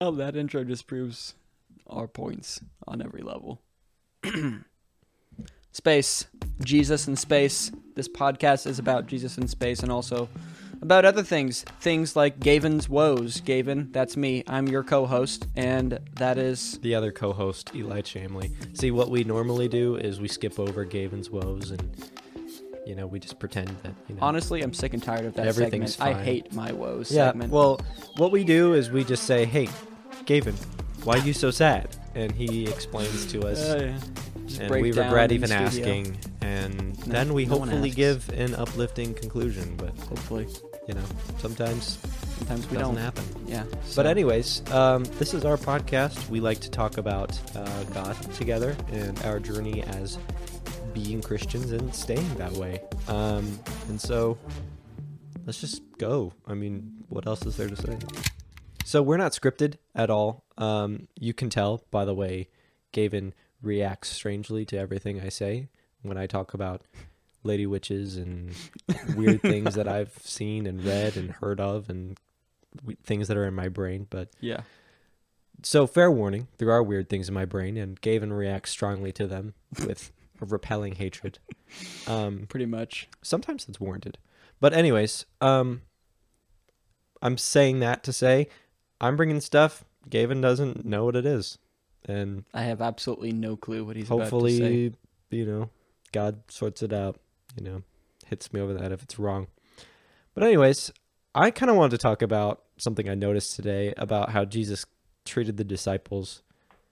Oh, that intro just proves our points on every level. Space. Jesus in space. This podcast is about Jesus in space and also about other things. Things like Gavin's woes. Gavin, that's me. I'm your co-host, and that is... The other co-host, Eli Chamley. See, what we normally do is we skip over Gavin's woes and, we just pretend that, Honestly, I'm sick and tired of that everything's segment. fine. I hate my woes segment. Well, what we do is we just say, hey, Gavin, why are you so sad? And he explains to us, and we regret even asking, and then we hopefully give an uplifting conclusion, but hopefully, sometimes we don't happen. Yeah. But anyways, this is our podcast. We like to talk about God together and our journey as being Christians and staying that way. And so let's just go. I mean, what else is there to say? So we're not scripted at all. You can tell by the way Gavin reacts strangely to everything I say when I talk about lady witches and weird things that I've seen and read and heard of and things that are in my brain. But yeah. So fair warning, there are weird things in my brain, and Gavin reacts strongly to them with a repelling hatred. Pretty much. Sometimes it's warranted. But anyways, I'm saying that to say I'm bringing stuff. Gavin doesn't know what it is. And I have absolutely no clue what he's hopefully, about to say. God sorts it out, hits me over the head if it's wrong. But anyways, I kind of wanted to talk about something I noticed today about how Jesus treated the disciples.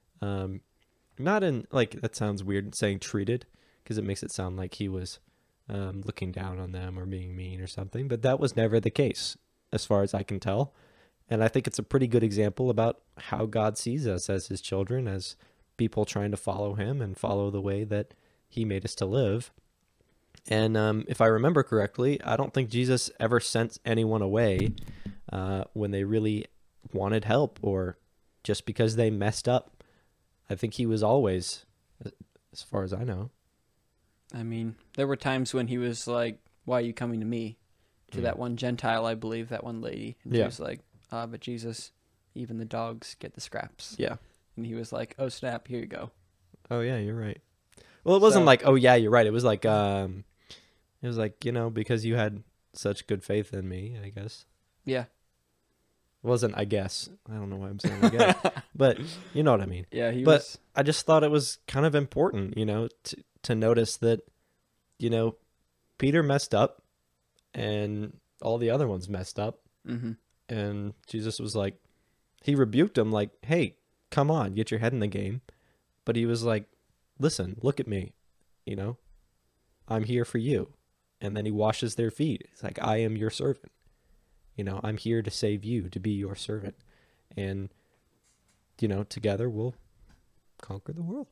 Not in, that sounds weird saying treated, because it makes it sound like he was looking down on them or being mean or something. But that was never the case, as far as I can tell. And I think it's a pretty good example about how God sees us as his children, as people trying to follow him and follow the way that he made us to live. And if I remember correctly, I don't think Jesus ever sent anyone away when they really wanted help or just because they messed up. I think he was always, as far as I know. I mean, there were times when he was like, why are you coming to me? To that one Gentile, I believe, that one lady. And she was like, but Jesus, even the dogs get the scraps. Yeah. And he was like, oh, snap, here you go. Oh, yeah, you're right. Well, it wasn't like, oh, yeah, you're right. It was like, because you had such good faith in me, I guess. Yeah. It wasn't, I guess. I don't know why I'm saying I guess. But you know what I mean. Yeah, I just thought it was kind of important, to notice that, Peter messed up and all the other ones messed up. Mm-hmm. And Jesus was like, he rebuked them like, hey, come on, get your head in the game. But he was like, listen, look at me, I'm here for you. And then he washes their feet. It's like, I am your servant. I'm here to save you, to be your servant. And, together we'll conquer the world.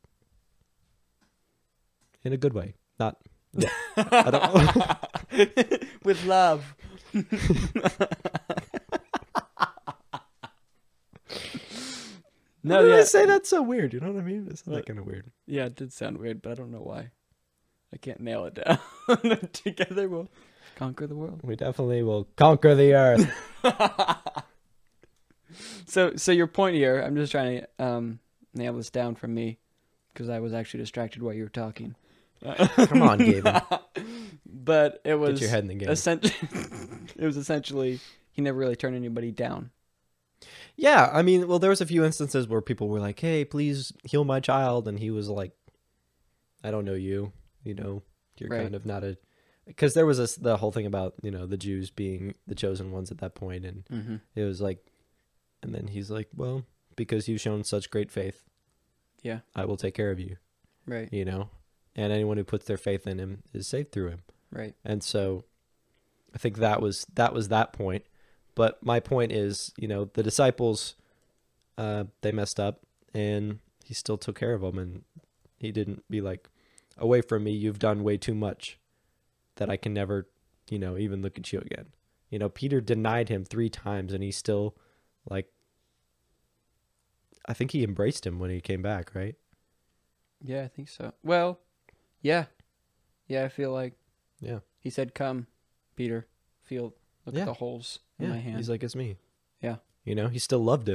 In a good way. Not, I don't with love. No, I say that's so weird. You know what I mean? It's that kind of weird. Yeah, it did sound weird, but I don't know why. I can't nail it down. Together we'll conquer the world. We definitely will conquer the earth. So your point here, I'm just trying to nail this down from me, because I was actually distracted while you were talking. Come on, Gavin. But it was... Get your head in the game. It was essentially, he never really turned anybody down. Yeah, I mean, well, there was a few instances where people were like, hey, please heal my child. And he was like, I don't know you, you're right. kind of not a... Because there was the whole thing about, the Jews being the chosen ones at that point. And it was like... And then he's like, well, because you've shown such great faith, yeah, I will take care of you. Right. And anyone who puts their faith in him is saved through him. Right. And so I think that was that point. But my point is, the disciples, they messed up and he still took care of them. And he didn't be like, away from me, you've done way too much that I can never, even look at you again. Peter denied him 3 times and he still, I think he embraced him when he came back, right? Yeah, I think so. Well, yeah. Yeah, I feel like... Yeah. He said, come, Peter, look at the holes in my hand. He's like, it's me. Yeah. He still loved him,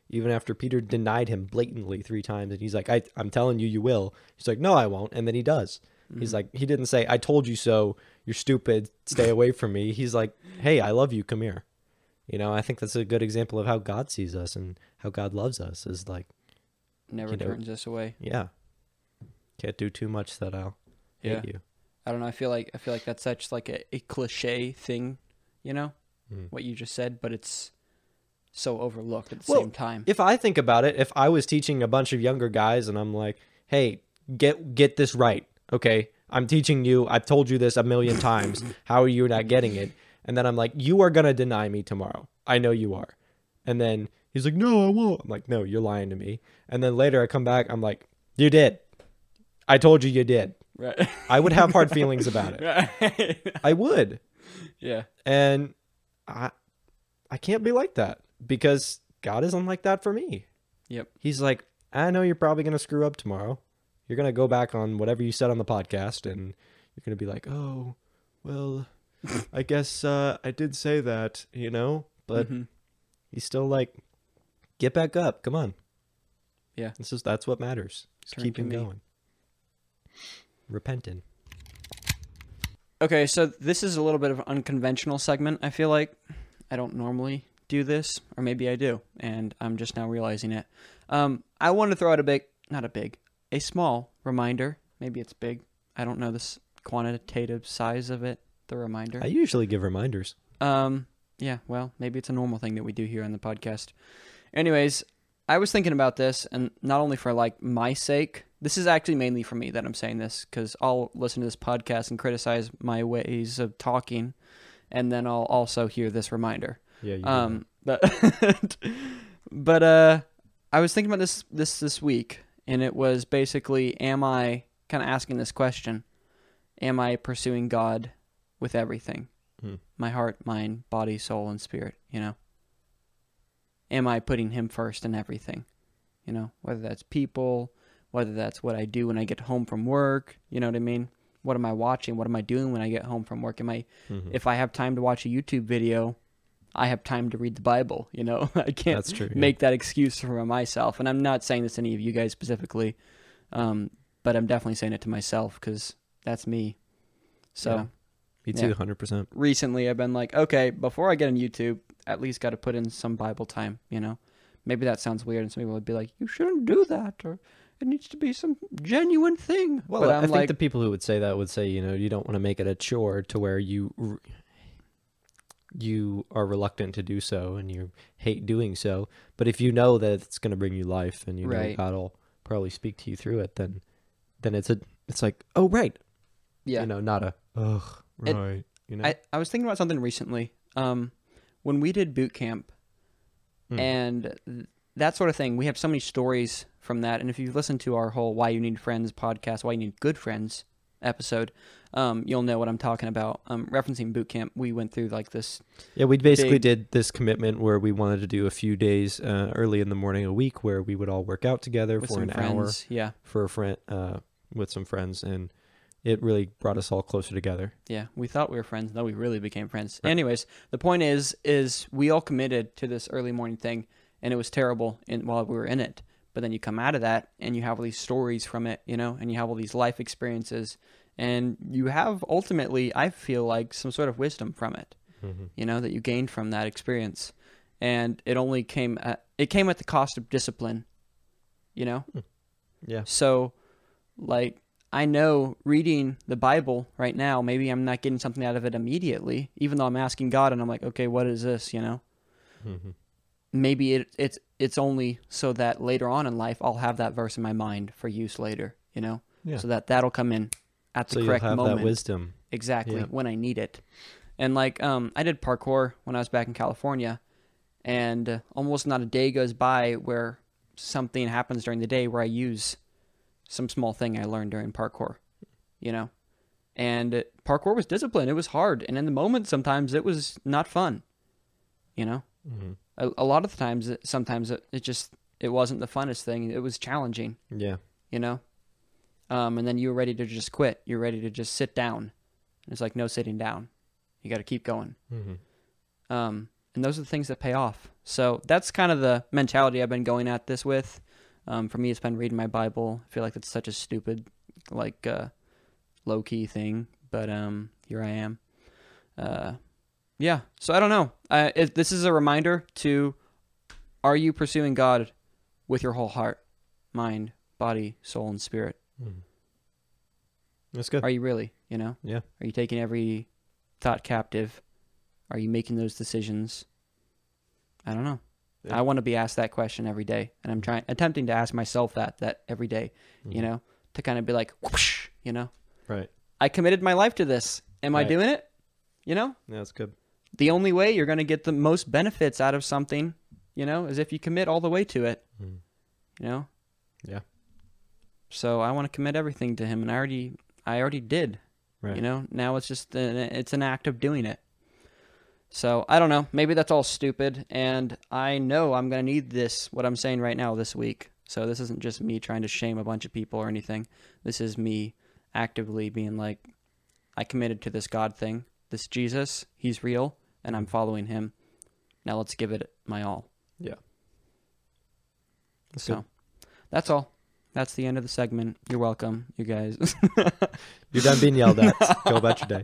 even after Peter denied him blatantly 3 times. And he's like, I'm telling you, you will. He's like, no, I won't. And then he does. He's like, he didn't say, I told you so. You're stupid. Stay away from me. He's like, hey, I love you. Come here. You know, I think that's a good example of how God sees us and how God loves us is like, never turns us away. Yeah. Can't do too much that I'll hate you. I don't know. I feel like that's such like a cliche thing, you know, what you just said, but it's so overlooked at the same time. If I think about it, if I was teaching a bunch of younger guys and I'm like, hey, get this right. Okay, I'm teaching you. I've told you this a million times. How are you not getting it? And then I'm like, you are going to deny me tomorrow. I know you are. And then he's like, no, I won't. I'm like, no, you're lying to me. And then later I come back. I'm like, you did. I told you did. Right. I would have hard feelings about it. Right. I would. Yeah. And I can't be like that because God isn't like that for me. Yep. He's like, I know you're probably going to screw up tomorrow. You're going to go back on whatever you said on the podcast and you're going to be like, oh, well, I guess I did say that, you know, but he's still like, get back up. Come on. Yeah. That's what matters. Just keep him going. Repenting. Okay, so this is a little bit of an unconventional segment, I feel like. I don't normally do this, or maybe I do, and I'm just now realizing it. I want to throw out a small reminder. Maybe it's big. I don't know the quantitative size of it, the reminder. I usually give reminders. Yeah, well, maybe it's a normal thing that we do here on the podcast. Anyways, I was thinking about this, and not only for like my sake. This is actually mainly for me that I'm saying this, because I'll listen to this podcast and criticize my ways of talking, and then I'll also hear this reminder. Yeah. You but I was thinking about this week, and it was basically, am I kind of asking this question? Am I pursuing God with everything? My heart, mind, body, soul, and spirit, you know? Am I putting him first in everything? You know, whether that's people, whether that's what I do when I get home from work, you know what I mean? What am I watching? What am I doing when I get home from work? If I have time to watch a YouTube video, I have time to read the Bible, you know? I can't make that excuse for myself. And I'm not saying this to any of you guys specifically, but I'm definitely saying it to myself because that's me. So, me too, 100%. Recently, I've been like, okay, before I get on YouTube, at least got to put in some Bible time, you know? Maybe that sounds weird, and some people would be like, you shouldn't do that, or it needs to be some genuine thing. Well, but I think the people who would say that would say, you know, you don't want to make it a chore to where you are reluctant to do so and you hate doing so. But if you know that it's going to bring you life and you know God will probably speak to you through it, then it's like, oh, right. Yeah. You know, not a, ugh, right. You know? I was thinking about something recently. When we did boot camp and that sort of thing, we have so many stories from that. And if you've listened to our whole Why You Need Friends podcast, Why You Need Good Friends episode, you'll know what I'm talking about. Referencing boot camp, we went through like this. Yeah, we basically did this commitment where we wanted to do a few days early in the morning a week where we would all work out together for an hour. Yeah. For a friend, with some friends, and it really brought us all closer together. Yeah, we thought we were friends. No, we really became friends. Right. Anyways, the point is we all committed to this early morning thing, and it was terrible while we were in it. But then you come out of that, and you have all these stories from it, you know, and you have all these life experiences, and you have ultimately, I feel like, some sort of wisdom from it, you know, that you gained from that experience. And it only came at the cost of discipline, you know? Yeah. So, like, I know reading the Bible right now, maybe I'm not getting something out of it immediately, even though I'm asking God and I'm like, okay, what is this, you know? Maybe it's only so that later on in life, I'll have that verse in my mind for use later, you know? Yeah. So that'll come in at the correct moment. So you'll have that wisdom. Exactly, when I need it. And like, I did parkour when I was back in California, and almost not a day goes by where something happens during the day where I use some small thing I learned during parkour, you know? And parkour was discipline. It was hard. And in the moment, sometimes it was not fun, you know? A lot of the times, sometimes it wasn't the funnest thing. It was challenging. Yeah. You know? And then you were ready to just quit. You're ready to just sit down. And it's like, no sitting down. You got to keep going. And those are the things that pay off So that's kind of the mentality I've been going at this with. For me, it's been reading my Bible. I feel like it's such a stupid, like, low-key thing, but here I am. Yeah, so I don't know. This is a reminder to, are you pursuing God with your whole heart, mind, body, soul, and spirit? That's good. Are you really, Yeah. Are you taking every thought captive? Are you making those decisions? I don't know. Yeah. I want to be asked that question every day, and I'm attempting to ask myself that every day, to kind of be like, whoosh, Right. I committed my life to this. Am I doing it? Yeah, that's good. The only way you're going to get the most benefits out of something, is if you commit all the way to it, Yeah. So I want to commit everything to him, and I already did, right. Now it's just, it's an act of doing it. So I don't know, maybe that's all stupid, and I know I'm going to need what I'm saying right now this week. So this isn't just me trying to shame a bunch of people or anything. This is me actively being like, I committed to this God thing, this Jesus, he's real, and I'm following him. Now let's give it my all. Yeah. That's all. That's the end of the segment. You're welcome, you guys. You're done being yelled at. Go about your day.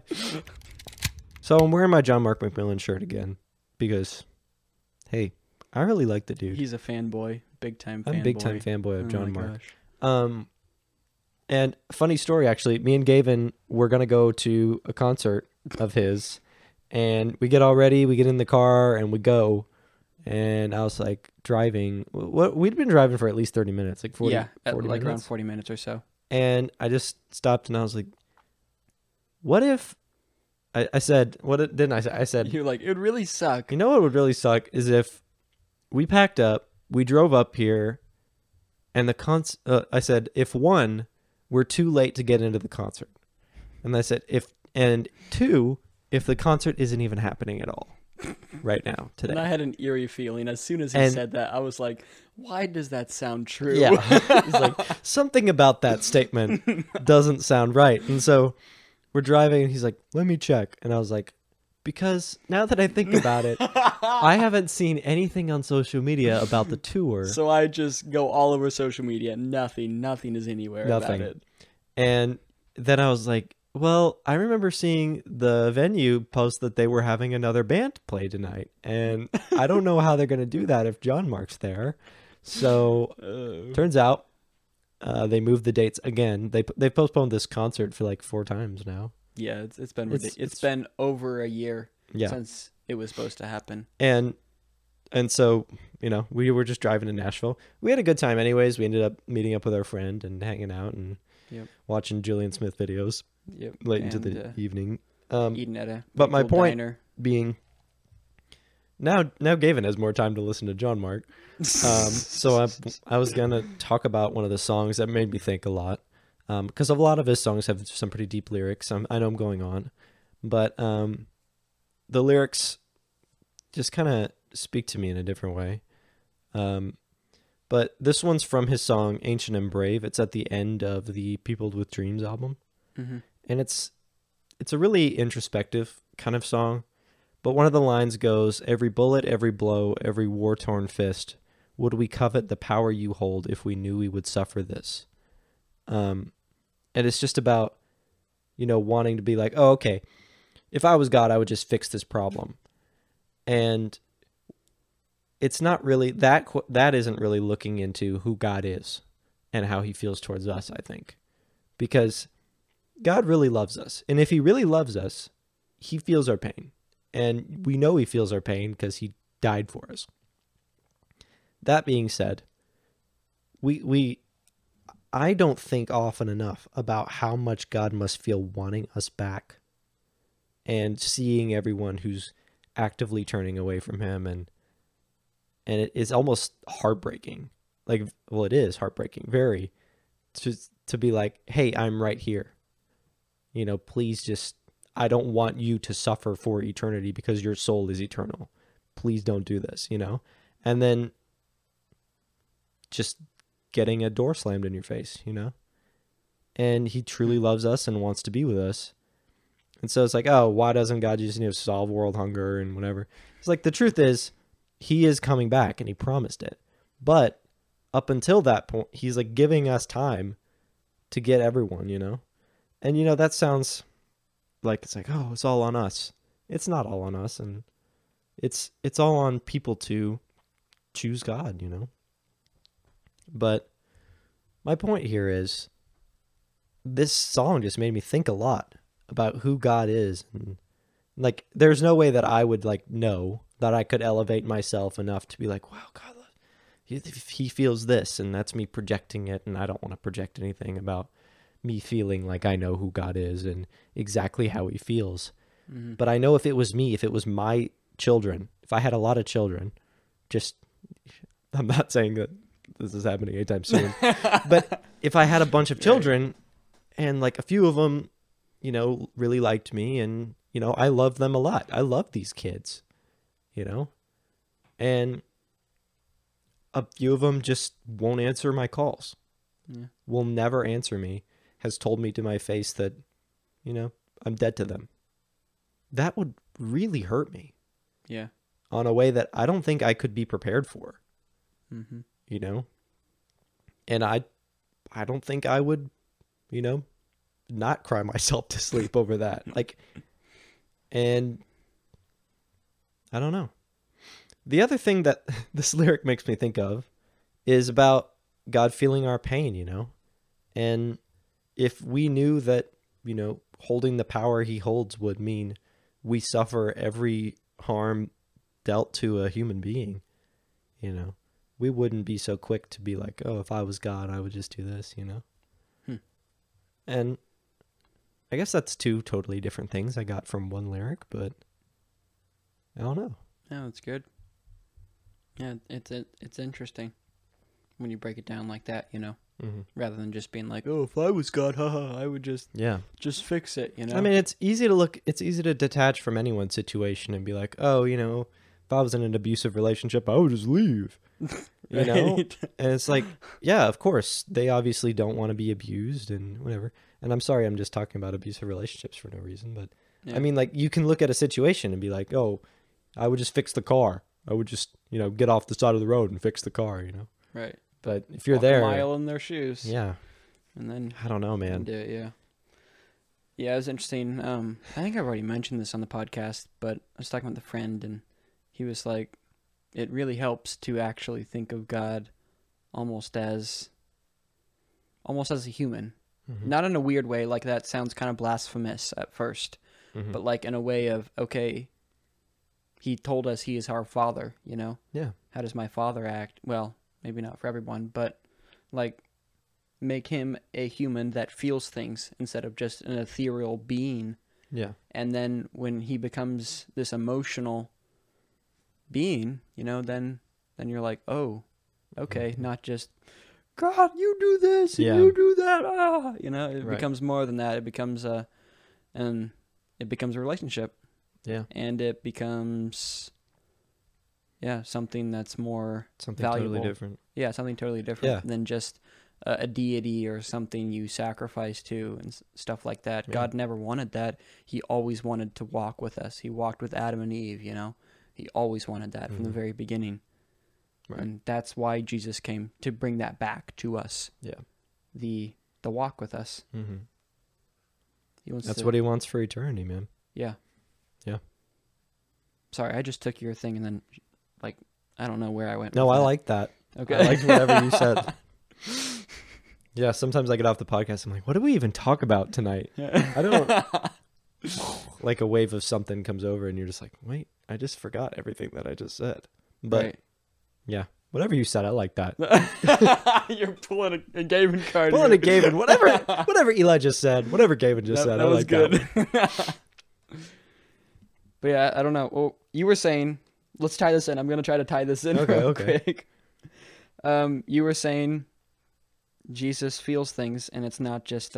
So I'm wearing my John Mark McMillan shirt again because, hey, I really like the dude. He's a fanboy, big time fanboy. I'm a big time fanboy of John Mark. Gosh. And funny story, actually, me and Gavin were going to go to a concert of his, and we get all ready, we get in the car, and we go, and I was like driving. We'd been driving for at least 30 minutes, like 40, yeah, 40 like minutes. around 40 minutes or so. And I just stopped, and I was like, what if, I said, didn't I say? I said, you're like, it would really suck. You know what would really suck is if we packed up, we drove up here, and I said, if one, we're too late to get into the concert. And I said, two, if the concert isn't even happening at all right now, today. And I had an eerie feeling. As soon as he said that, I was like, why does that sound true? Yeah. It's like, something about that statement doesn't sound right. And so we're driving, and he's like, let me check. And I was like, because now that I think about it, I haven't seen anything on social media about the tour. So I just go all over social media. Nothing is anywhere about it. And then I was like, well, I remember seeing the venue post that they were having another band play tonight. And I don't know how they're going to do that if John Mark's there. So turns out they moved the dates again. They've postponed this concert for like 4 times now. Yeah, it's been over a year since it was supposed to happen. And so, we were just driving to Nashville. We had a good time anyways. We ended up meeting up with our friend and hanging out and watching Julian Smith videos late into the evening. Eating at a but my point diner. Being, now Gavin has more time to listen to John Mark. So I was going to talk about one of the songs that made me think a lot. Because a lot of his songs have some pretty deep lyrics. I know I'm going on, but the lyrics just kind of speak to me in a different way. But this one's from his song Ancient and Brave. It's at the end of the People with Dreams album. Mm-hmm. And it's a really introspective kind of song. But one of the lines goes, every bullet, every blow, every war-torn fist, would we covet the power you hold if we knew we would suffer this? And it's just about, wanting to be like, oh, okay, if I was God, I would just fix this problem. And it's not really, that isn't really looking into who God is and how he feels towards us, I think. Because God really loves us. And if he really loves us, he feels our pain. And we know he feels our pain because he died for us. That being said, I don't think often enough about how much God must feel wanting us back and seeing everyone who's actively turning away from him. And it is almost heartbreaking. Like, well, it is heartbreaking, very, to be like, hey, I'm right here. Please just, I don't want you to suffer for eternity because your soul is eternal. Please don't do this, And then just getting a door slammed in your face, and he truly loves us and wants to be with us. And so it's like, oh, why doesn't God just solve world hunger and whatever? It's like, the truth is, he is coming back and he promised it. But up until that point, he's like giving us time to get everyone, you know? And, you know, that sounds like it's like, oh, it's all on us. It's not all on us. And it's all on people to choose God, you know? But my point here is this song just made me think a lot about who God is. And like, there's no way that I would like know that I could elevate myself enough to be like, wow, God, he feels this, and that's me projecting it. And I don't want to project anything about me feeling like I know who God is and exactly how he feels. Mm-hmm. But I know if it was me, if it was my children, if I had a lot of children, I'm not saying that this is happening anytime soon, but if I had a bunch of children and like a few of them, you know, really liked me and, you know, I love them a lot. I love these kids, you know, and a few of them just won't answer my calls, will never answer me, has told me to my face that, you know, I'm dead to them. That would really hurt me. Yeah. On a way that I don't think I could be prepared for. Mm-hmm. You know? And I don't think I would, you know, not cry myself to sleep over that. Like, and I don't know. The other thing that this lyric makes me think of is about God feeling our pain, you know? And if we knew that, you know, holding the power he holds would mean we suffer every harm dealt to a human being, you know, we wouldn't be so quick to be like, oh, if I was God, I would just do this, you know? And I guess that's two totally different things I got from one lyric, but I don't know. Yeah, that's good. Yeah, it's interesting when you break it down like that, you know, rather than just being like, oh, if I was God, haha, I would just fix it, you know? I mean, it's easy to detach from anyone's situation and be like, oh, you know, if I was in an abusive relationship, I would just leave, you know? And it's like, yeah, of course, they obviously don't want to be abused and whatever. And I'm sorry, I'm just talking about abusive relationships for no reason, but I mean, like, you can look at a situation and be like, oh, I would just fix the car. I would just, you know, get off the side of the road and fix the car, you know? Right. But if you're Walk there, a mile in their shoes. yeah. And then I don't know, man. do it, yeah. Yeah, it was interesting. I think I've already mentioned this on the podcast, but I was talking with a friend, and he was like, it really helps to actually think of God almost as a human. Mm-hmm. Not in a weird way, like that sounds kind of blasphemous at first, but like in a way of, okay, he told us he is our father, you know? Yeah. How does my father act? Well, maybe not for everyone, but like make him a human that feels things instead of just an ethereal being. Yeah. And then when he becomes this emotional being, you know, then you're like, oh, okay, not just, God, you do this and you do that. You know, it becomes more than that. It becomes a relationship. Yeah. And it becomes, something that's more valuable. Totally different. Yeah, something totally different than just a deity or something you sacrifice to and stuff like that. God never wanted that. He always wanted to walk with us. He walked with Adam and Eve, you know. He always wanted that from the very beginning. Right. And that's why Jesus came, to bring that back to us. Yeah. The walk with us. Mm-hmm. That's what he wants for eternity, man. Yeah. Yeah. Sorry, I just took your thing and then, like, I don't know where I went. No, I like that. Okay. I liked whatever you said. Yeah, sometimes I get off the podcast, I'm like, what did we even talk about tonight? I don't... like a wave of something comes over and you're just like, wait, I just forgot everything that I just said. But, yeah, whatever you said, I like that. You're pulling a Gavin card. Pulling a Gavin. Whatever Eli just said, whatever Gavin just said, I like good. That. But yeah, I don't know. Well, you were saying, let's tie this in. I'm going to try to tie this in real quick. You were saying Jesus feels things, and it's not just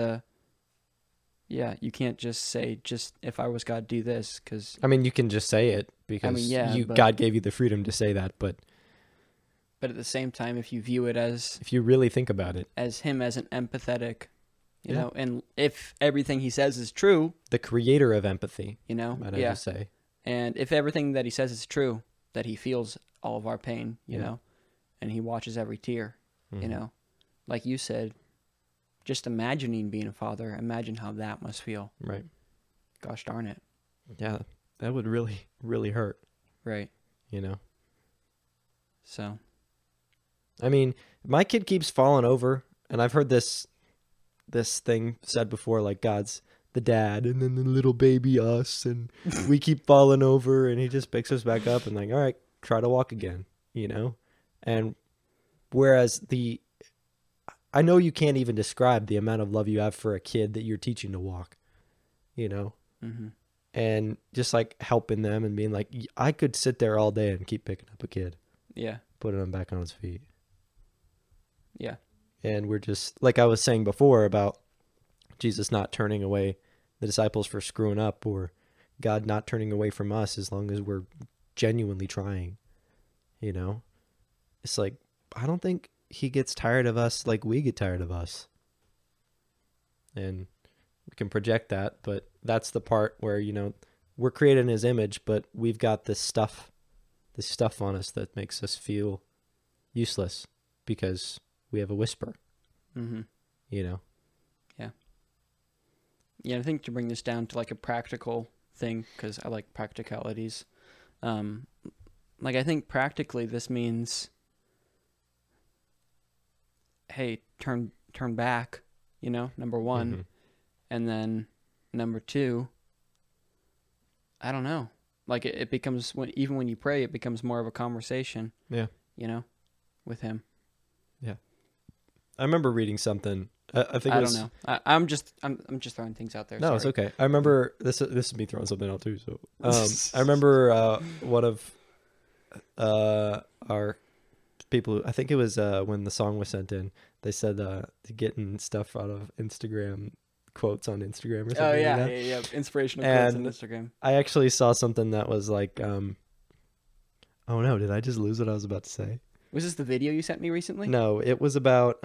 you can't just say, just if I was God, do this, because... I mean, you can just say it, because God gave you the freedom to say that, but at the same time, if you view it as... If you really think about it. As him as an empathetic, you know, and if everything he says is true... The creator of empathy. You know? Might I just say. And if everything that he says is true, that he feels all of our pain, you Yeah. know, and he watches every tear, you Mhm. know. Like you said, just imagining being a father, imagine how that must feel. Right. Gosh darn it. Yeah, that would really, really hurt, Right. you know? So, I mean, my kid keeps falling over, and I've heard this thing said before, like God's the dad, and then the little baby us, and we keep falling over, and he just picks us back up and like, all right, try to walk again, you know? And whereas I know you can't even describe the amount of love you have for a kid that you're teaching to walk, you know? mm-hmm. And just like helping them and being like, I could sit there all day and keep picking up a kid, Yeah. putting him back on his feet. Yeah. And we're just, like I was saying before about Jesus not turning away the disciples for screwing up, or God not turning away from us as long as we're genuinely trying, you know? It's like, I don't think he gets tired of us like we get tired of us. And we can project that, but that's the part where, you know, we're created in his image, but we've got this stuff on us that makes us feel useless because we have a whisper, Mm-hmm. you know? Yeah, I think to bring this down to like a practical thing, because I like practicalities. Like I think practically this means, hey, turn back, you know, number one, Mhm. and then number two, I don't know. Like it becomes even when you pray, it becomes more of a conversation. Yeah. You know, with him. I remember reading something. I think it I was, don't know. I'm just throwing things out there. No, sorry. it's okay. I remember this is me throwing something out too. So I remember one of our people. I think it was when the song was sent in. They said getting stuff out of Instagram quotes on Instagram or something. Oh yeah, like that. yeah. Inspirational quotes on And Instagram. I actually saw something that was like, oh no, did I just lose what I was about to say? Was this the video you sent me recently? No, it was about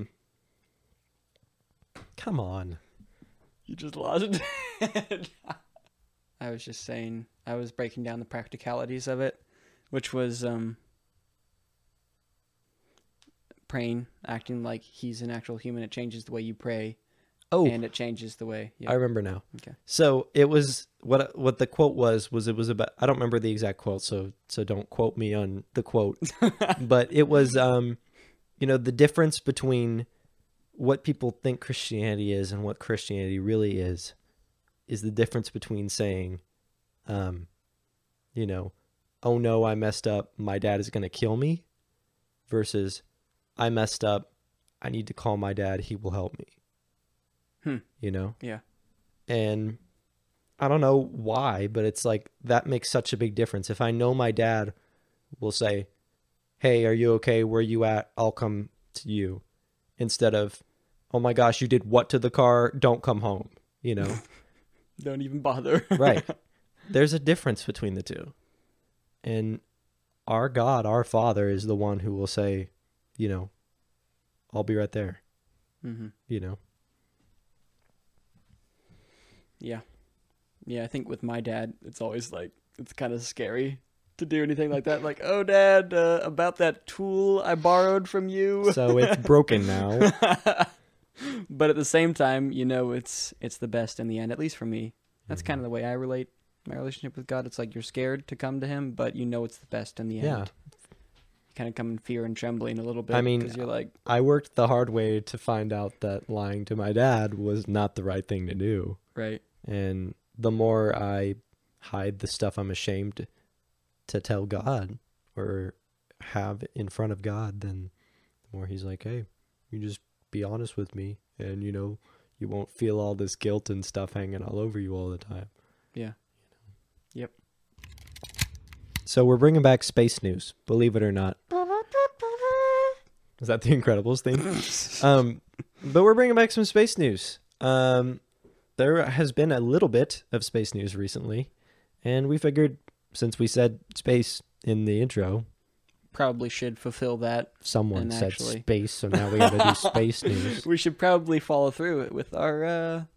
come on. You just lost it. I was just saying, I was breaking down the practicalities of it, which was praying, acting like he's an actual human. It changes the way you pray, Oh, and it changes the way. I remember now. Okay. So it was what the quote was it was about. I don't remember the exact quote, so don't quote me on the quote. But it was you know, the difference between what people think Christianity is and what Christianity really is the difference between saying, you know, oh no, I messed up, my dad is going to kill me, versus I messed up, I need to call my dad, he will help me. You know? Yeah. And I don't know why, but it's like that makes such a big difference. If I know my dad will say, hey, are you okay? Where you at? I'll come to you. Instead of, oh my gosh, you did what to the car? Don't come home. You know? Don't even bother. Right. There's a difference between the two. And our God, our Father, is the one who will say, you know, I'll be right there. Mm-hmm. You know? Yeah. Yeah, I think with my dad, it's always like, it's kind of scary to do anything like that. Like, oh, Dad, about that tool I borrowed from you. So it's broken now. But at the same time, you know, it's the best in the end, at least for me. That's Mm-hmm. kind of the way I relate my relationship with God. It's like you're scared to come to him, but you know it's the best in the end. Yeah. You kind of come in fear and trembling a little bit. I mean, because you're like, I worked the hard way to find out that lying to my dad was not the right thing to do. right. And the more I hide the stuff I'm ashamed to tell God or have in front of God, then the more he's like, hey, you just be honest with me, and, you know, you won't feel all this guilt and stuff hanging all over you all the time. Yeah. Yep. So we're bringing back space news, believe it or not. Is that the Incredibles theme? But we're bringing back some space news. There has been a little bit of space news recently, and we figured, since we said space in the intro, Probably should fulfill that. someone And said actually- space, so now we got to do space news. We should probably follow through it with our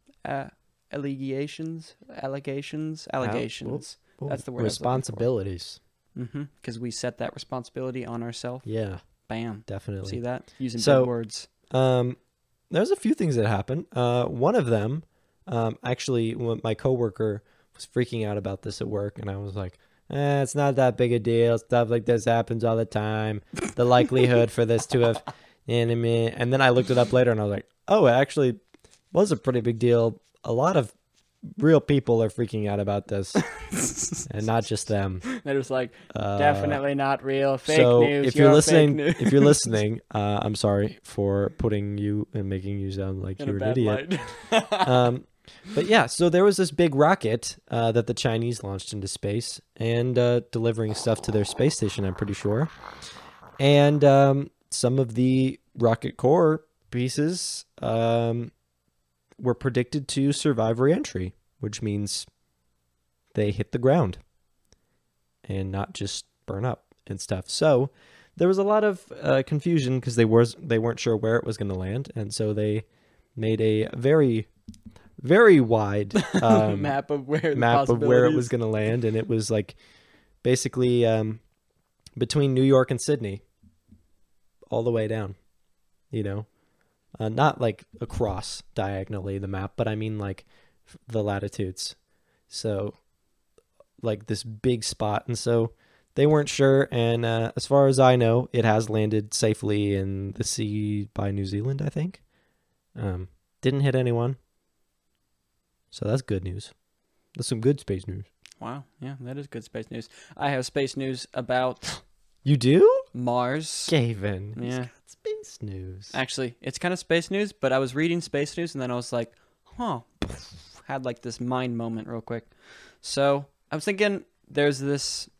allegations. That's the word. I was looking for. Responsibilities. Because we set that responsibility on ourselves. Yeah, Bam. definitely. See that? Using So, big words. There's a few things that happened. One of them, actually, when my coworker was freaking out about this at work, and I was like, it's not that big a deal. Stuff like this happens all the time. The likelihood for this to have enemy. And then I looked it up later, and I was like, oh, it actually was a pretty big deal. A lot of real people are freaking out about this, and not just them. They're just like, definitely not real. Fake so news. if you're fake listening, news. if you're listening, I'm sorry for putting you and making you sound like In you're a an bad idiot. light. But yeah, so there was this big rocket that the Chinese launched into space and delivering stuff to their space station, I'm pretty sure. And some of the rocket core pieces were predicted to survive re-entry, which means they hit the ground and not just burn up and stuff. So there was a lot of confusion because they weren't sure where it was going to land, and so they made a very, very wide map of where it was going to land, and it was like basically between New York and Sydney, all the way down. You know, not like across diagonally the map, but I mean like the latitudes. So like this big spot, and so they weren't sure. And as far as I know, it has landed safely in the sea by New Zealand, I think. Didn't hit anyone. So that's good news. That's some good space news. Wow. Yeah, that is good space news. I have space news about You do? Mars. Gavin. Yeah. He's got space news. Actually, it's kind of space news, but I was reading space news and then I was like, huh. Had like this mind moment real quick. So I was thinking there's this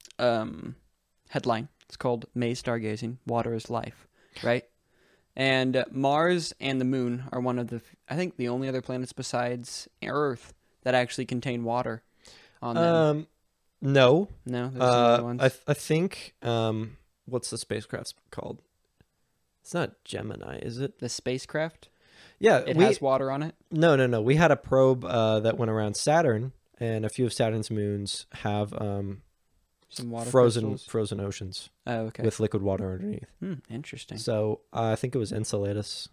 headline. It's called May Stargazing, Water is Life, right? And Mars and the Moon are one of I think the only other planets besides Earth that actually contain water on them. No. No, there's some other ones. I think, what's the spacecraft called? It's not Gemini, is it? The spacecraft? Yeah. It has water on it? No. We had a probe that went around Saturn, and a few of Saturn's moons have Some water frozen oceans. Oh, okay. With liquid water underneath. Interesting. So I think it was Enceladus,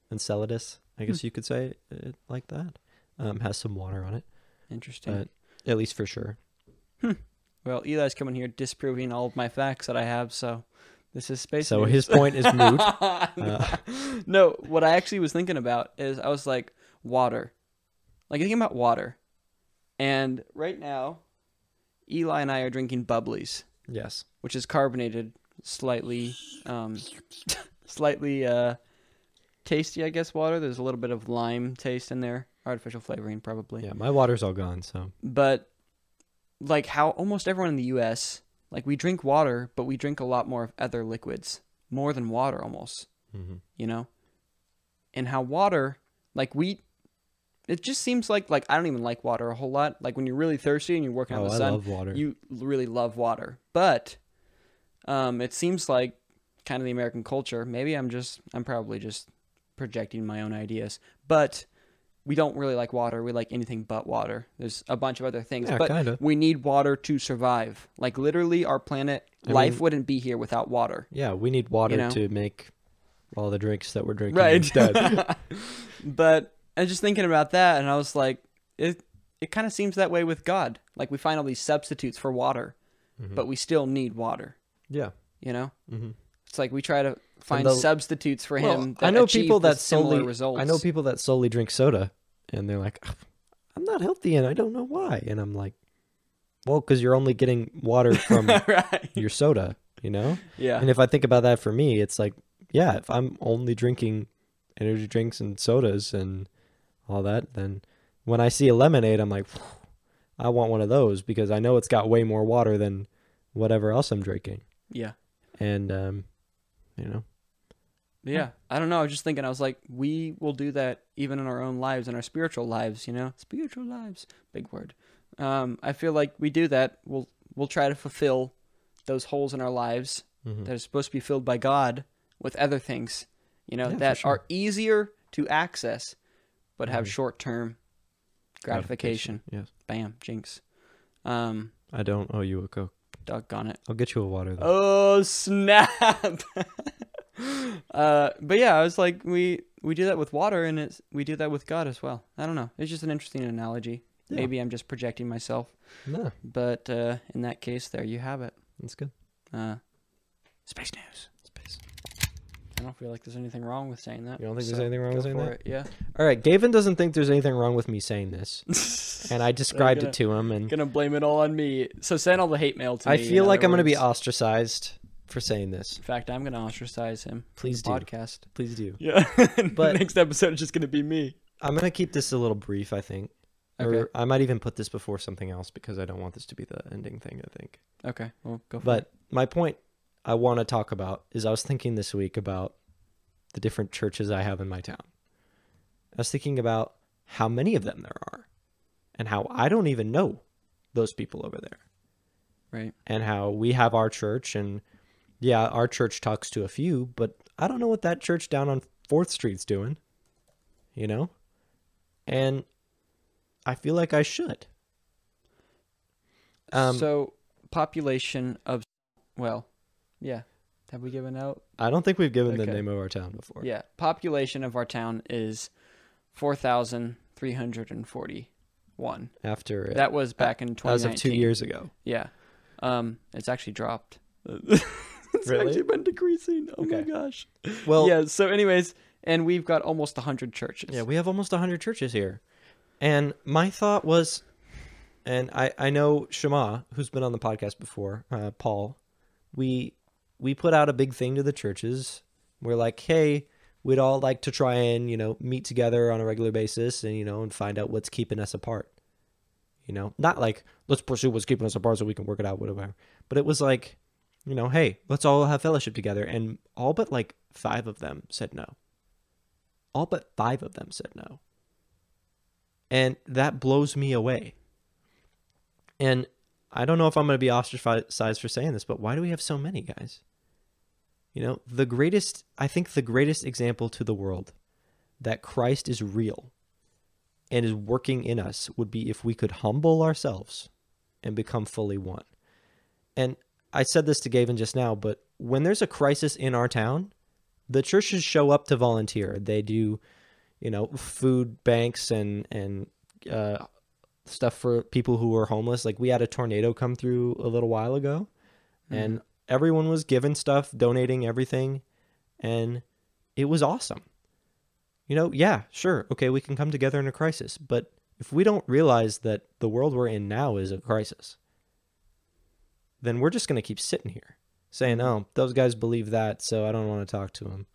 I guess you could say it like that. Has some water on it. Interesting. At least for sure. Well, Eli's coming here disproving all of my facts that I have, so this is space So news. his point is moot. No, what I actually was thinking about is I was like, water. Like, thinking about water. And right now, Eli and I are drinking Bubblies. Yes. Which is carbonated, slightly tasty, I guess, water. There's a little bit of lime taste in there. Artificial flavoring, probably. Yeah, my water's all gone, so. But, like, how almost everyone in the U.S., like, we drink water, but we drink a lot more of other liquids. More than water, almost. Mm-hmm. You know? And how water, like, it just seems like I don't even like water a whole lot. Like, when you're really thirsty and you're working out in the sun, I love water. You really love water. But it seems like kind of the American culture. Maybe I'm probably just projecting my own ideas. But we don't really like water. We like anything but water. There's a bunch of other things. Yeah, but kinda. We need water to survive. Like, literally, our planet, life wouldn't be here without water. Yeah, we need water You know? to make all the drinks that we're drinking Right. instead. But I was just thinking about that, and I was like, it kind of seems that way with God. Like, we find all these substitutes for water, but we still need water. Yeah. You know? Mm-hmm. It's like we try to find substitutes for him that I know achieve people that similar results. I know people that solely drink soda, and they're like, I'm not healthy, and I don't know why. And I'm like, well, because you're only getting water from right. your soda, you know? Yeah. And if I think about that for me, it's like, yeah, if I'm only drinking energy drinks and sodas and all that, then when I see a lemonade, I'm like, I want one of those because I know it's got way more water than whatever else I'm drinking. Yeah. And, you know. Yeah. I don't know. I was just thinking, I was like, we will do that even in our own lives, in our spiritual lives, you know? Spiritual lives. Big word. I feel like we do that. We'll try to fulfill those holes in our lives that are supposed to be filled by God with other things, you know, that are easier to access, but have short-term gratification. Yes. Bam, jinx. I don't owe you a Coke. Doggone it. I'll get you a water though. Oh, snap. But yeah, I was like, we do that with water, and we do that with God as well. I don't know. It's just an interesting analogy. Yeah. Maybe I'm just projecting myself. No, But in that case, there you have it. that's good. Space news. Space. I don't feel like there's anything wrong with saying that. You don't think there's anything wrong with saying for that? it, yeah. All right, Gavin doesn't think there's anything wrong with me saying this, and I described it to him, and Gonna blame it all on me. So send all the hate mail to me. I feel in like other I'm going to be words. ostracized for saying this. In fact, I'm gonna ostracize him. Please from the do. podcast. Please do. Yeah. But- the next episode is just gonna be me. I'm going to keep this a little brief, I think. Okay. Or I might even put this before something else because I don't want this to be the ending thing, I think. Okay. Well, go for it. But my point I want to talk about is I was thinking this week about the different churches I have in my town. I was thinking about how many of them there are and how I don't even know those people over there. Right. And how we have our church, and yeah, our church talks to a few, but I don't know what that church down on 4th Street's doing, you know? And I feel like I should. So, population of, well, yeah. Have we given out? I don't think we've given the Okay. name of our town before. Yeah. Population of our town is 4,341. After it. That was back in 2019. As of 2 years ago. Yeah. It's actually dropped. It's Really? actually been decreasing. Oh my Okay. gosh. Well, Yeah, so anyways, and we've got almost 100 churches. yeah, we have almost 100 churches here. And my thought was, and I know Shema, who's been on the podcast before, Paul, we put out a big thing to the churches. We're like, hey, we'd all like to try and, meet together on a regular basis and, and find out what's keeping us apart. Not like, let's pursue what's keeping us apart so we can work it out, whatever. But it was like, hey, let's all have fellowship together. And all but like 5 of them said no. All but 5 of them said no. And that blows me away. And I don't know if I'm going to be ostracized for saying this, but why do we have so many, guys? I think the greatest example to the world that Christ is real and is working in us would be if we could humble ourselves and become fully one. And I said this to Gavin just now, but when there's a crisis in our town, the churches show up to volunteer. They do, food banks and stuff for people who are homeless. Like we had a tornado come through a little while ago, and everyone was given stuff, donating everything, and it was awesome. Yeah, sure, okay, we can come together in a crisis, but if we don't realize that the world we're in now is a crisis, then we're just going to keep sitting here saying, oh, those guys believe that, so I don't want to talk to them,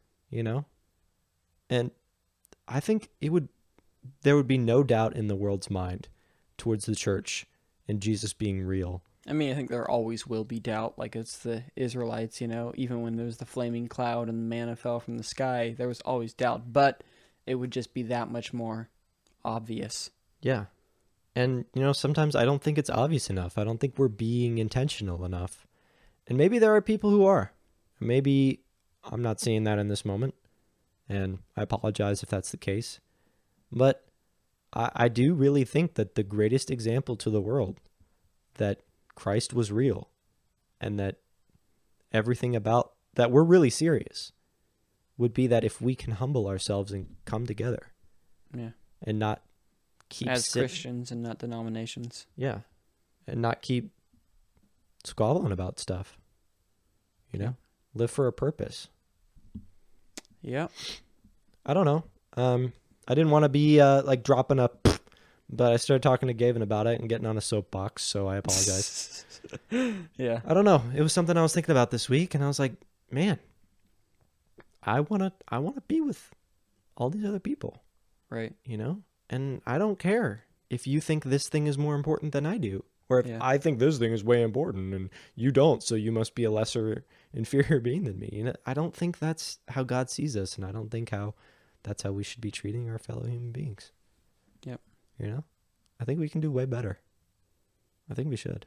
And I think there would be no doubt in the world's mind towards the church and Jesus being real. I mean, I think there always will be doubt, like it's the Israelites, even when there was the flaming cloud and the manna fell from the sky, there was always doubt, but it would just be that much more obvious. Yeah. And, sometimes I don't think it's obvious enough. I don't think we're being intentional enough. And maybe there are people who are. Maybe I'm not seeing that in this moment, and I apologize if that's the case. But I do really think that the greatest example to the world that Christ was real and that everything about that we're really serious would be that if we can humble ourselves and come together. Yeah. And not keep as Christians and not denominations. Yeah. And not keep squabbling about stuff. Live for a purpose. Yeah. I don't know. I didn't want to be like dropping a but I started talking to Gavin about it and getting on a soapbox, so I apologize. Yeah. I don't know. It was something I was thinking about this week, and I was like, man, I wanna be with all these other people. Right. And I don't care if you think this thing is more important than I do. Or if I think this thing is way important and you don't, so you must be a lesser, inferior being than me. I don't think that's how God sees us, and I don't think that's how we should be treating our fellow human beings. Yep. I think we can do way better. I think we should.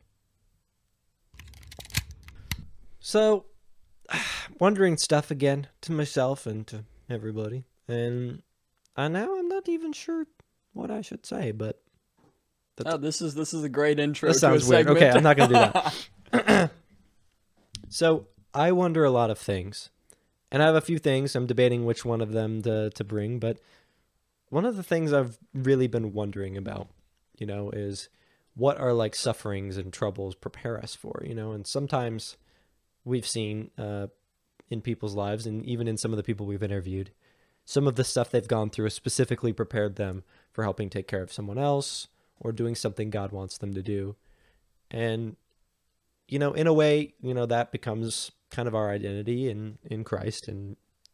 So, wondering stuff again to myself and to everybody. And now I'm not even sure what I should say, but this is a great intro. This to sounds a weird. segment. Okay, I'm not going to do So I wonder a lot of things, and I have a few things. I'm debating which one of them to bring, but one of the things I've really been wondering about, is what are like sufferings and troubles prepare us for, and sometimes we've seen in people's lives, and even in some of the people we've interviewed, some of the stuff they've gone through has specifically prepared them for helping take care of someone else or doing something God wants them to do. And, in a way, that becomes kind of our identity in Christ, and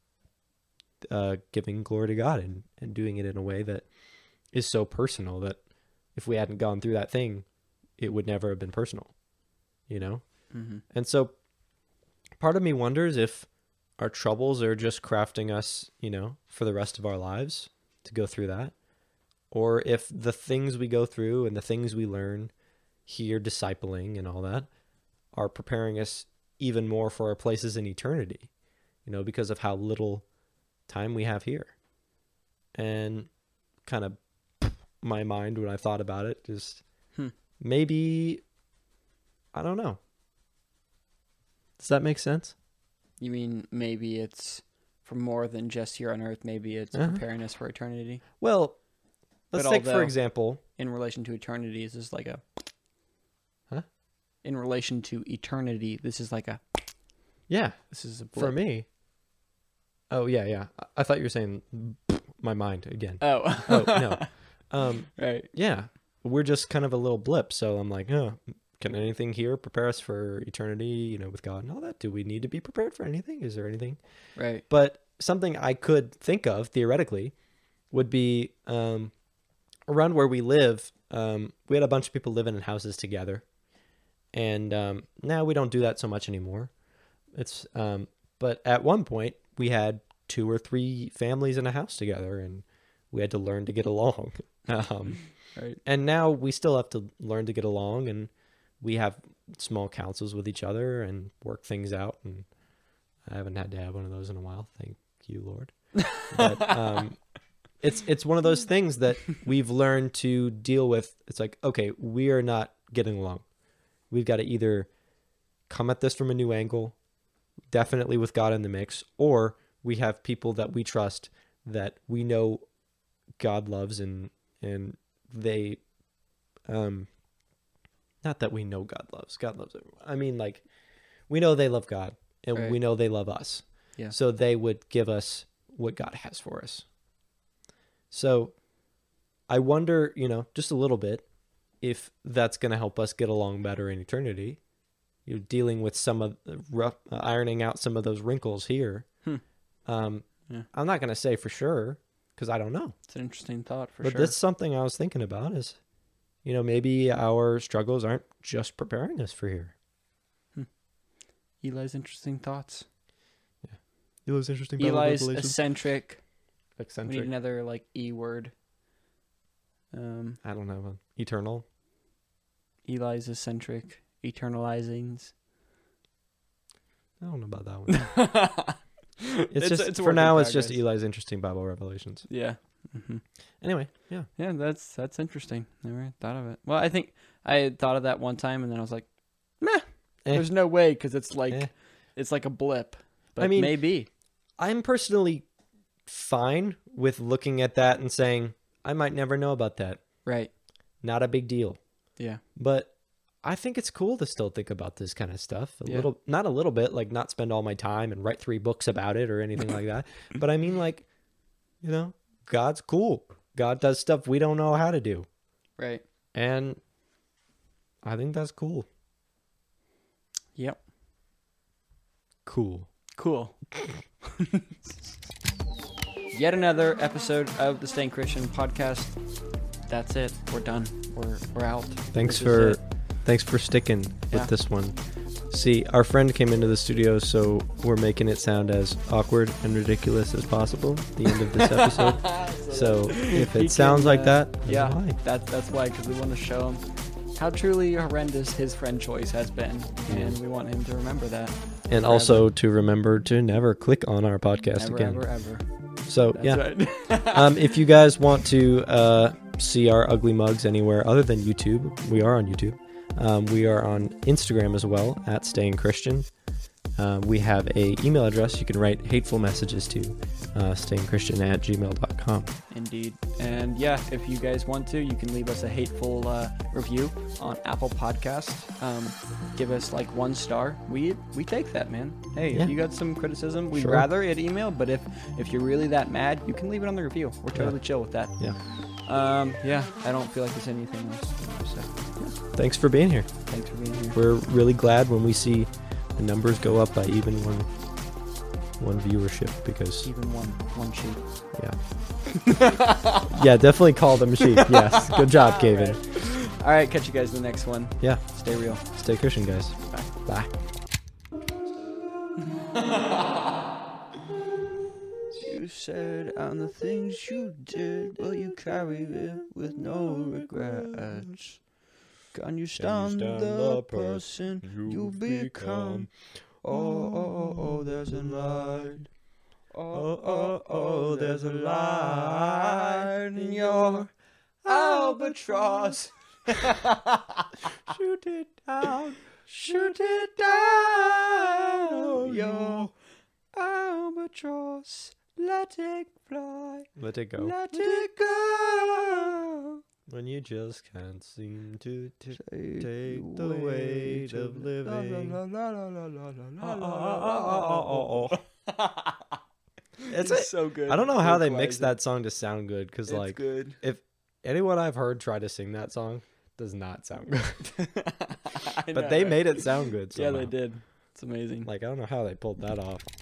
giving glory to God and doing it in a way that is so personal that if we hadn't gone through that thing, it would never have been personal, Mm-hmm. And so part of me wonders if our troubles are just crafting us, for the rest of our lives to go through that, or if the things we go through and the things we learn here, discipling and all that, are preparing us even more for our places in eternity, because of how little time we have here. And kind of my mind, when I thought about it, just maybe, I don't know. Does that make sense? You mean maybe it's for more than just here on earth? Maybe it's preparing us for eternity? Well, let's But take, for although- example... In relation to eternity, this is like a... Huh? In relation to eternity, this is like a... Yeah, This is a for blip. me. Oh, yeah. I thought you were saying my mind again. Oh. Oh, no. Right. Yeah, we're just kind of a little blip. So I'm like, can anything here prepare us for eternity, with God and all that? Do we need to be prepared for anything? Is there anything? Right. But something I could think of, theoretically, would be around where we live. We had a bunch of people living in houses together. And now we don't do that so much anymore. But at one point, we had 2 or 3 families in a house together, and we had to learn to get along. Right. And now we still have to learn to get along, and we have small councils with each other and work things out. And I haven't had to have one of those in a while. Thank you, Lord. But it's one of those things that we've learned to deal with. It's like, okay, we are not getting along. We've got to either come at this from a new angle, definitely with God in the mix, or we have people that we trust that we know God loves, and they, not that we know God loves everyone. I mean, like, we know they love God, and Right. we know they love us. Yeah. So they would give us what God has for us. So I wonder, just a little bit, if that's going to help us get along better in eternity. You're dealing with some of the ironing out some of those wrinkles here. Yeah. I'm not going to say for sure, because I don't know. It's an interesting thought, for But sure. that's something I was thinking about is, maybe our struggles aren't just preparing us for here. Eli's interesting thoughts. Eli's interesting. Eli's eccentric. We need Eccentric. another, E word. I don't know. Eternal. Eli's eccentric. Eternalizings. I don't know about that one. It's just a for work in now. It's just progress. Eli's interesting Bible revelations. Yeah. Mm-hmm. Anyway, yeah. Yeah, that's interesting. Never thought of it. Well, I think I had thought of that one time, and then I was like, meh. There's no way, because it's like it's like a blip. But I mean, maybe. I'm personally fine with looking at that and saying I might never know about that. Right. Not a big deal. Yeah. But I think it's cool to still think about this kind of stuff. Yeah. Not a little bit, like not spend all my time and write 3 books about it or anything like that. But I mean, like, God's cool. God does stuff we don't know how to do. Right. And I think that's cool. Yep. Cool. Cool. Yet another episode of the Staying Christian podcast. That's it. We're done. We're out. Thanks This is for sticking with Yeah. this one. See, our friend came into the studio, so we're making it sound as awkward and ridiculous as possible at the end of this episode. it. So if He it sounds can, like that, that's yeah, why. that's why, because we want to show him how truly horrendous his friend choice has been, and we want him to remember that. And also to remember to never click on our podcast Ever, again. ever. So That's yeah, right. if you guys want to see our ugly mugs anywhere other than YouTube, we are on YouTube. We are on Instagram as well at Staying Christian. We have a email address you can write hateful messages to, stayingchristian@gmail.com. Indeed. And yeah, if you guys want to, you can leave us a hateful review on Apple Podcast. Give us like 1 star. We take that, man. Hey, Yeah. if you got some criticism, we'd Sure. rather it email, but if you're really that mad, you can leave it on the review. We're totally chill with that. Yeah. Yeah, I don't feel like there's anything else. So, yeah, Thanks for being here. thanks for being here. We're really glad when we see the numbers go up by even one viewership because Even one sheep. yeah, definitely call them sheep. Yes, good job, Kevin. All right, catch you guys in the next one. Yeah, Stay real. stay Christian, guys. Bye. You said on the things you did, well, you carried it with no regrets. Can you stand the person you become? Oh, there's a light. Oh, there's a light in your albatross. Shoot it down, your albatross. Let it fly, Let it go. let it go. When you just can't seem to take Take the weight of living. It's so good. I don't know how they mixed that song to sound good because, It's like, good. if anyone I've heard try to sing that song, does not sound good. But they made it sound good. Yeah, Somehow. they did. It's amazing. Like, I don't know how they pulled that off.